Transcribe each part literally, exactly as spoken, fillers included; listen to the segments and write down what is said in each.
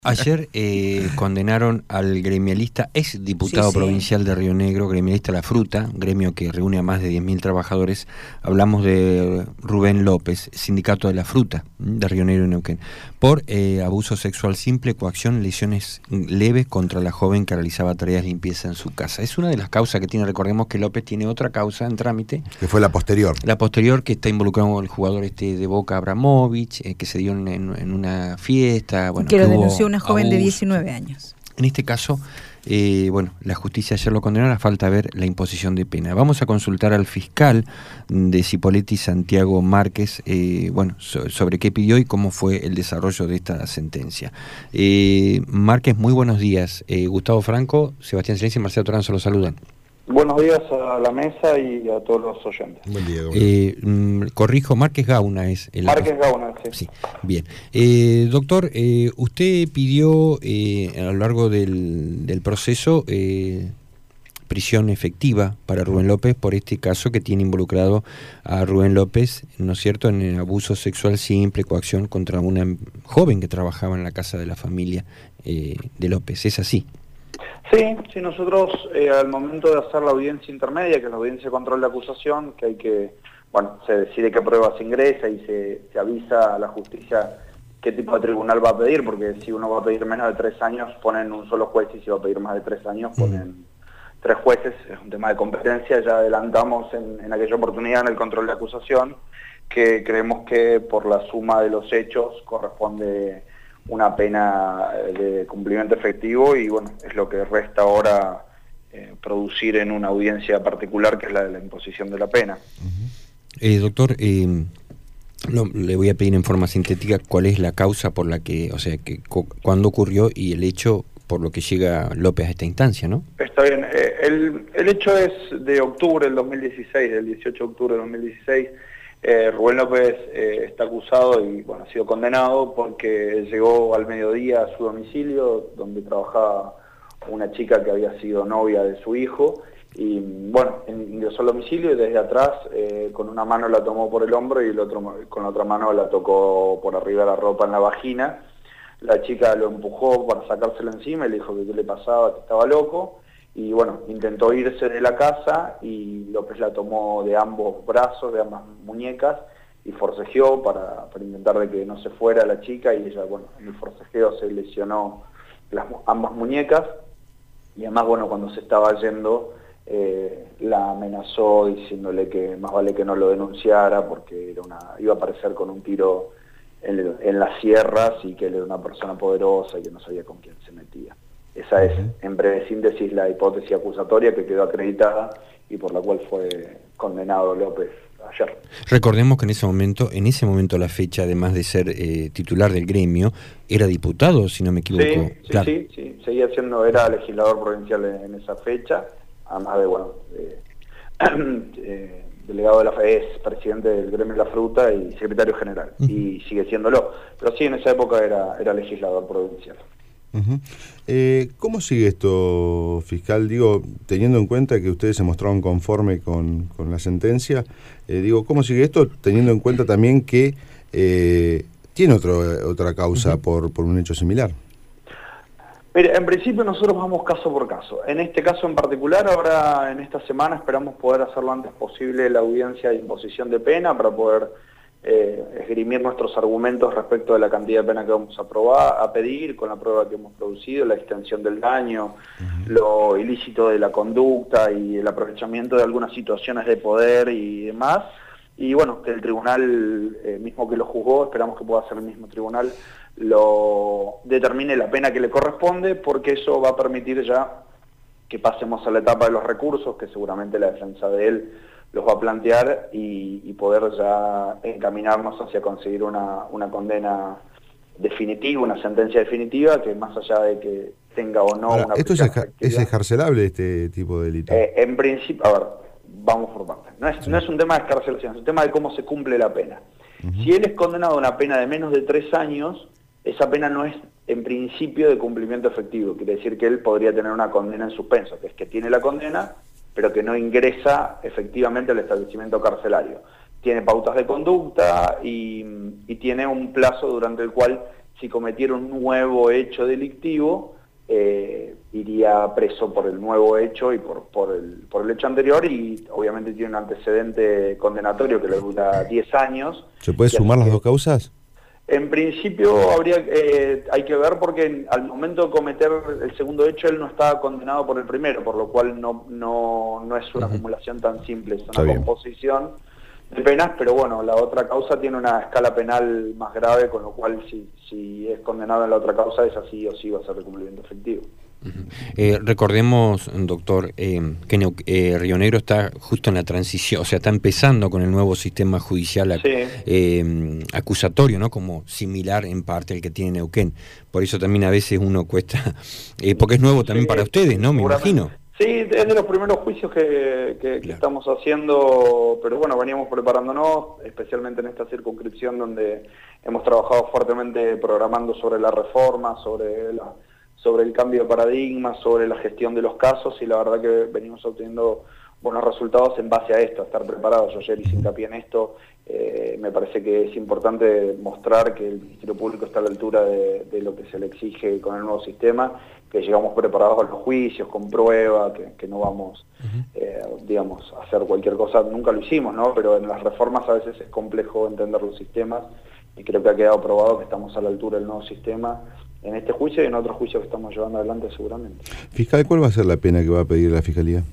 Ayer eh, condenaron al gremialista, ex diputado sí, sí. provincial de Río Negro, gremialista La Fruta, gremio que reúne a más de diez mil trabajadores. Hablamos de Rubén López, sindicato de La Fruta, de Río Negro y Neuquén, por eh, abuso sexual simple, coacción, lesiones leves contra la joven que realizaba tareas de limpieza en su casa. Es una de las causas que tiene. Recordemos que López tiene otra causa en trámite. Que fue la posterior. La posterior, que está involucrado el jugador este de Boca, Abramovich, eh, que se dio en, en, en una fiesta. Bueno, que lo que hubo denunció una joven abuso. de diecinueve años. En este caso, eh, bueno, la justicia ayer lo condenó, a falta ver la imposición de pena. Vamos a consultar al fiscal de Cipolletti, Santiago Márquez, eh, bueno, so, sobre qué pidió y cómo fue el desarrollo de esta sentencia. Eh, Márquez, muy buenos días. Eh, Gustavo Franco, Sebastián Silencio y Marcelo Toranzo los saludan. Buenos días a la mesa y a todos los oyentes. Buen día. Eh, mm, corrijo, Márquez Gauna es el... Márquez Gauna, sí. Sí, bien. Eh, doctor, eh, usted pidió eh, a lo largo del, del proceso eh, prisión efectiva para Rubén López por este caso que tiene involucrado a Rubén López, ¿no es cierto?, en el abuso sexual simple, coacción contra una joven que trabajaba en la casa de la familia eh, de López. ¿Es así? Sí, sí, nosotros eh, al momento de hacer la audiencia intermedia, que es la audiencia de control de acusación, que hay que, bueno, se decide qué pruebas se ingresa y se, se avisa a la justicia qué tipo de tribunal va a pedir, porque si uno va a pedir menos de tres años, ponen un solo juez, y si va a pedir más de tres años, ponen mm. tres jueces. Es un tema de competencia. Ya adelantamos en, en aquella oportunidad en el control de acusación que creemos que por la suma de los hechos corresponde una pena de cumplimiento efectivo, y bueno, es lo que resta ahora eh, producir en una audiencia particular, que es la de la imposición de la pena. Uh-huh. eh, doctor, eh, no, le voy a pedir en forma sintética cuál es la causa por la que, o sea, que cu cuándo ocurrió y el hecho por lo que llega López a esta instancia, ¿no? Está bien. Eh, el, el hecho es de octubre del dos mil dieciséis, del dieciocho de octubre del dos mil dieciséis. Eh, Rubén López eh, está acusado y bueno, ha sido condenado porque llegó al mediodía a su domicilio, donde trabajaba una chica que había sido novia de su hijo, y bueno, ingresó al domicilio y desde atrás eh, con una mano la tomó por el hombro y el otro, con la otra mano la tocó por arriba de la ropa en la vagina. La chica lo empujó para sacárselo encima y le dijo que qué le pasaba, que estaba loco. Y bueno, intentó irse de la casa y López la tomó de ambos brazos, de ambas muñecas, y forcejeó para, para intentar de que no se fuera la chica, y ella, bueno, en el forcejeo se lesionó las, ambas muñecas, y además, bueno, cuando se estaba yendo, eh, la amenazó diciéndole que más vale que no lo denunciara porque era una, iba a aparecer con un tiro en, en las sierras, y que él era una persona poderosa y que no sabía con quién se metía. Esa es, en breve síntesis, la hipótesis acusatoria que quedó acreditada y por la cual fue condenado López ayer. Recordemos que en ese momento, en ese momento la fecha, además de ser eh, titular del gremio, era diputado, si no me equivoco. Sí, sí, claro. sí, sí, seguía siendo, era legislador provincial en, en esa fecha, además de, bueno, eh, eh, delegado de la F E S, presidente del gremio de La Fruta y secretario general, uh-huh. y sigue siéndolo. Pero sí, en esa época era, era legislador provincial. Uh-huh. eh, ¿Cómo sigue esto, fiscal? Digo, teniendo en cuenta que ustedes se mostraron conforme con, con la sentencia, eh, digo, ¿cómo sigue esto teniendo en cuenta también que eh, tiene otro, otra causa uh-huh. por, por un hecho similar? Mire, en principio nosotros vamos caso por caso. En este caso en particular, ahora en esta semana esperamos poder hacer lo antes posible la audiencia de imposición de pena para poder Eh, esgrimir nuestros argumentos respecto de la cantidad de pena que vamos a probar, a pedir, con la prueba que hemos producido, la extensión del daño, uh-huh. lo ilícito de la conducta y el aprovechamiento de algunas situaciones de poder y demás. Y bueno, que el tribunal eh, mismo que lo juzgó, esperamos que pueda ser el mismo tribunal, lo determine la pena que le corresponde, porque eso va a permitir ya que pasemos a la etapa de los recursos, que seguramente la defensa de él los va a plantear, y, y poder ya encaminarnos hacia conseguir una, una condena definitiva, una sentencia definitiva, que más allá de que tenga o no Ahora, una... ¿Esto es, eja es ejarcelable, este tipo de delito? Eh, en principio, a ver, vamos por partes. No es, sí. no es un tema de escarcelación, es un tema de cómo se cumple la pena. Uh-huh. Si él es condenado a una pena de menos de tres años, esa pena no es en principio de cumplimiento efectivo. Quiere decir que él podría tener una condena en suspenso, que es que tiene la condena, pero que no ingresa efectivamente al establecimiento carcelario. Tiene pautas de conducta y, y tiene un plazo durante el cual si cometiera un nuevo hecho delictivo, eh, iría preso por el nuevo hecho y por, por, el, por el hecho anterior, y obviamente tiene un antecedente condenatorio que le dura diez años. ¿Se puede sumar las dos causas? En principio habría, eh, hay que ver, porque al momento de cometer el segundo hecho él no estaba condenado por el primero, por lo cual no, no, no es una uh-huh. acumulación tan simple, es una composición de penas, pero bueno, la otra causa tiene una escala penal más grave, con lo cual si, si es condenado en la otra causa, es así o sí va a ser de cumplimiento efectivo. Uh-huh. eh, recordemos, doctor, eh, que Neu eh, Río Negro está justo en la transición, o sea, está empezando con el nuevo sistema judicial ac sí. eh, acusatorio, ¿no? Como similar en parte al que tiene Neuquén. Por eso también a veces uno cuesta, eh, porque es nuevo también sí, para ustedes, ¿no? Me imagino. Sí, es de los primeros juicios que, que, claro. que estamos haciendo, pero bueno, veníamos preparándonos, especialmente en esta circunscripción donde hemos trabajado fuertemente programando sobre la reforma, sobre la... sobre el cambio de paradigma, sobre la gestión de los casos, y la verdad que venimos obteniendo buenos resultados en base a esto, a estar preparados. Yo ayer hice hincapié en esto, eh, me parece que es importante mostrar que el Ministerio Público está a la altura de, de lo que se le exige con el nuevo sistema, que llegamos preparados a los juicios, con prueba, que, que no vamos, eh, digamos, a hacer cualquier cosa, nunca lo hicimos, ¿no? Pero en las reformas a veces es complejo entender los sistemas, y creo que ha quedado probado que estamos a la altura del nuevo sistema, en este juicio y en otros juicios que estamos llevando adelante seguramente. Fiscal, ¿cuál va a ser la pena que va a pedir la Fiscalía?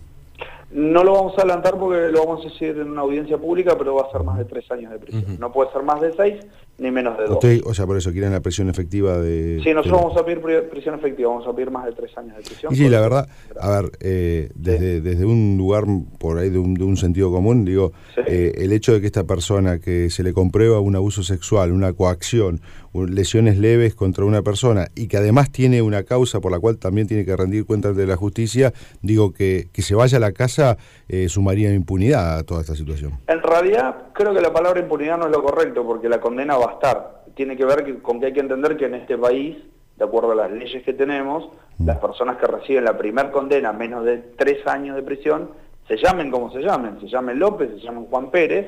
No lo vamos a adelantar porque lo vamos a decir en una audiencia pública, pero va a ser más de tres años de prisión. Uh-huh. No puede ser más de seis, ni menos de dos. Usted, o sea, por eso quieren la prisión efectiva de... Sí, nosotros de... vamos a pedir prisión efectiva, vamos a pedir más de tres años de prisión. Y sí, la verdad, a ver, eh, desde, sí. desde un lugar por ahí de un, de un sentido común, digo, sí. eh, el hecho de que esta persona que se le comprueba un abuso sexual, una coacción, lesiones leves contra una persona, y que además tiene una causa por la cual también tiene que rendir cuentas de la justicia, digo, que, que se vaya a la casa eh, sumaría impunidad a toda esta situación. En realidad, creo que la palabra impunidad no es lo correcto, porque la condena va a estar. Tiene que ver que, con que hay que entender que en este país, de acuerdo a las leyes que tenemos, mm. las personas que reciben la primer condena, menos de tres años de prisión, se llamen como se llamen, se llamen López, se llamen Juan Pérez,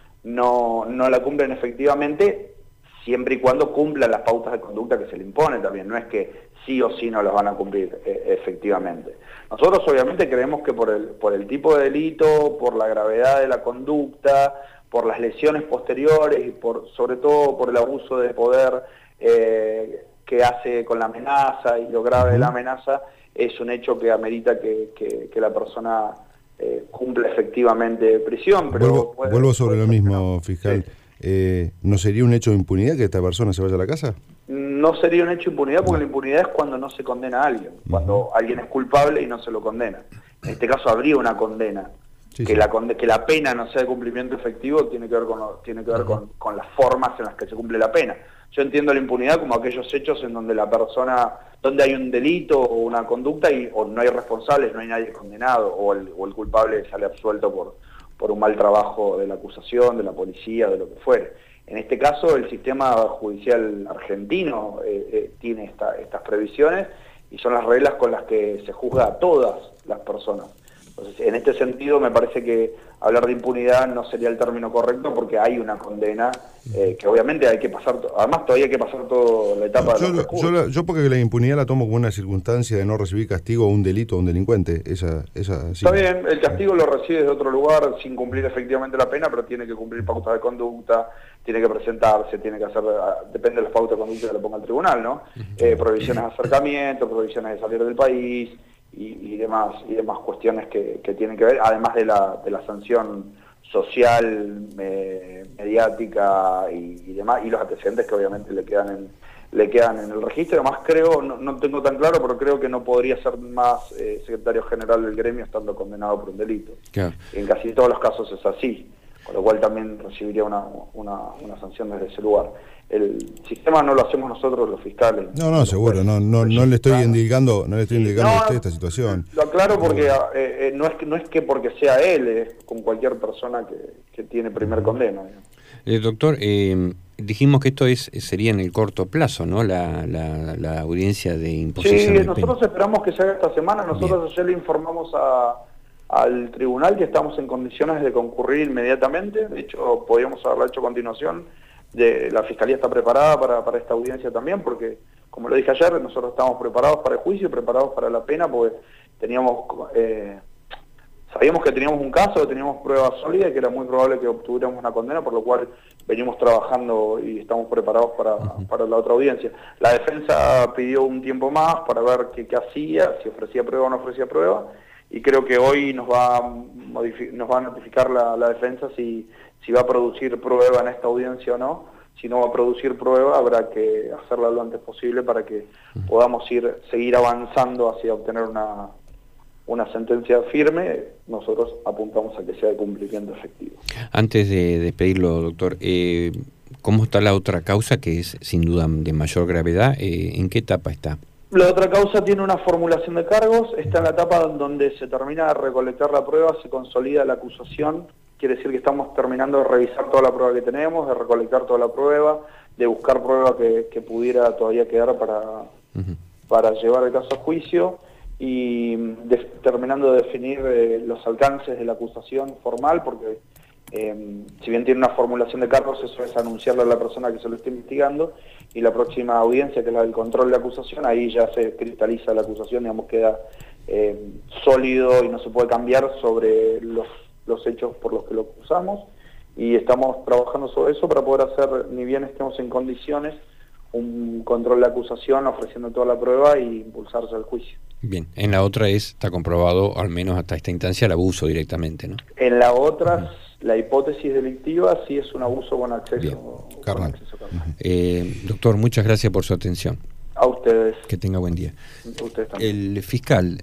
no, no la cumplen efectivamente, siempre y cuando cumplan las pautas de conducta que se le impone también, no es que sí o sí no las van a cumplir eh, efectivamente. Nosotros obviamente creemos que por el, por el tipo de delito, por la gravedad de la conducta, por las lesiones posteriores y por, sobre todo por el abuso de poder eh, que hace con la amenaza y lo grave de la amenaza, es un hecho que amerita que, que, que la persona eh, cumpla efectivamente prisión. Pero vuelvo, puede, vuelvo sobre puede lo mismo, no. fiscal. Sí. Eh, ¿No sería un hecho de impunidad que esta persona se vaya a la casa? No sería un hecho de impunidad, porque la impunidad es cuando no se condena a alguien, cuando uh-huh. alguien es culpable y no se lo condena. En este caso habría una condena. Sí, que, sí. La conde que la pena no sea de cumplimiento efectivo tiene que ver, con, lo, tiene que ver uh-huh. con, con las formas en las que se cumple la pena. Yo entiendo la impunidad como aquellos hechos en donde la persona, donde hay un delito o una conducta y o no hay responsables, no hay nadie condenado, o el, o el culpable sale absuelto por... por un mal trabajo de la acusación, de la policía, de lo que fuere. En este caso, el sistema judicial argentino eh, eh, tiene esta, estas previsiones y son las reglas con las que se juzga a todas las personas. Entonces, en este sentido, me parece que hablar de impunidad no sería el término correcto porque hay una condena eh, que obviamente hay que pasar, además todavía hay que pasar toda la etapa yo, de los yo, yo, yo porque la impunidad la tomo como una circunstancia de no recibir castigo a un delito o un delincuente. Esa, esa, sí. Está bien, el castigo lo recibe de otro lugar sin cumplir efectivamente la pena, pero tiene que cumplir pautas de conducta, tiene que presentarse, tiene que hacer, depende de las pautas de conducta que le ponga el tribunal, ¿no? Eh, prohibiciones de acercamiento, prohibiciones de salir del país, Y, y demás y demás cuestiones que, que tienen que ver, además de la, de la sanción social, eh, mediática y, y demás, y los antecedentes que obviamente le quedan en, le quedan en el registro. Además creo, no, no tengo tan claro, pero creo que no podría ser más eh, secretario general del gremio estando condenado por un delito. Claro. En casi todos los casos es así, con lo cual también recibiría una, una, una sanción desde ese lugar. El sistema no lo hacemos nosotros los fiscales. No, no, seguro, no, no, no le estoy indicando, no le estoy indicando no, a usted esta situación. Lo aclaro porque eh, eh, no es que no es que porque sea él, es con cualquier persona que, que tiene primer condena. Eh, doctor, eh, dijimos que esto es sería en el corto plazo, ¿no? La, la, la audiencia de imposición. Sí, nosotros pena. esperamos que se haga esta semana. Nosotros Bien. ayer le informamos a, al tribunal que estamos en condiciones de concurrir inmediatamente. De hecho, podríamos haberlo hecho a continuación. de, la Fiscalía está preparada para, para esta audiencia también, porque, como lo dije ayer, nosotros estamos preparados para el juicio y preparados para la pena, porque teníamos... Eh, Sabíamos que teníamos un caso, que teníamos pruebas sólidas y que era muy probable que obtuviéramos una condena, por lo cual venimos trabajando y estamos preparados para, uh-huh. para la otra audiencia. La defensa pidió un tiempo más para ver qué, qué hacía, si ofrecía prueba o no ofrecía prueba, y creo que hoy nos va a, nos va a notificar la, la defensa si, si va a producir prueba en esta audiencia o no. Si no va a producir prueba, habrá que hacerla lo antes posible para que uh-huh. podamos ir seguir avanzando hacia obtener una... una sentencia firme. Nosotros apuntamos a que sea de cumplimiento efectivo. Antes de despedirlo, doctor, eh, ¿cómo está la otra causa, que es sin duda de mayor gravedad? Eh, ¿En qué etapa está? La otra causa tiene una formulación de cargos, está en la etapa donde se termina de recolectar la prueba, se consolida la acusación, quiere decir que estamos terminando de revisar toda la prueba que tenemos, de recolectar toda la prueba, de buscar prueba que, que pudiera todavía quedar para, uh-huh. para llevar el caso a juicio, y de, terminando de definir eh, los alcances de la acusación formal, porque eh, si bien tiene una formulación de cargos, eso es anunciarle a la persona que se lo está investigando, y la próxima audiencia, que es la del control de acusación, ahí ya se cristaliza la acusación, digamos, queda eh, sólido y no se puede cambiar sobre los, los hechos por los que lo acusamos, y estamos trabajando sobre eso para poder hacer, ni bien estemos en condiciones, un control de acusación ofreciendo toda la prueba y impulsarse al juicio. Bien, en la otra es, está comprobado, al menos hasta esta instancia, el abuso directamente, ¿no? En la otra, uh-huh. la hipótesis delictiva sí es un abuso con acceso, con acceso carnal. Uh-huh. eh, doctor, muchas gracias por su atención. A ustedes. Que tenga buen día. Ustedes también. El fiscal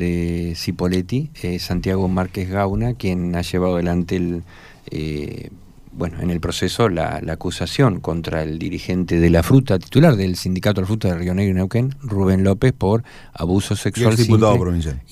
de Cipolletti, eh, Santiago Márquez Gauna, quien ha llevado adelante el... Eh, bueno, en el proceso la, la acusación contra el dirigente de la fruta, titular del Sindicato de la Fruta de Río Negro y Neuquén, Rubén López, por abuso sexual. Y el diputado provincial.